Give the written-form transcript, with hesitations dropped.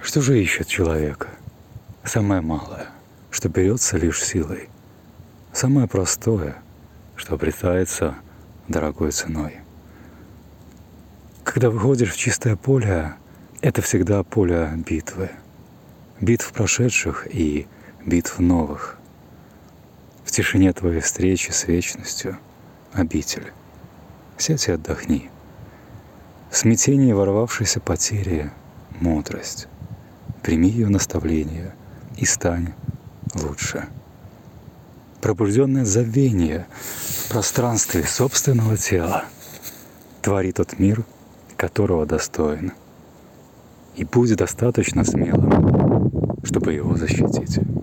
Что же ищет человека? Самое малое, что берется лишь силой. Самое простое, что обретается дорогой ценой. Когда выходишь в чистое поле, это всегда поле битвы. Битв прошедших и битв новых. В тишине твоей встречи с вечностью обитель. Сядь и отдохни. В смятении ворвавшейся потери мудрость. Прими ее наставление и стань лучше. Пробужденное забвение в пространстве собственного тела твори тот мир, которого достоин. И будь достаточно смелым, чтобы его защитить.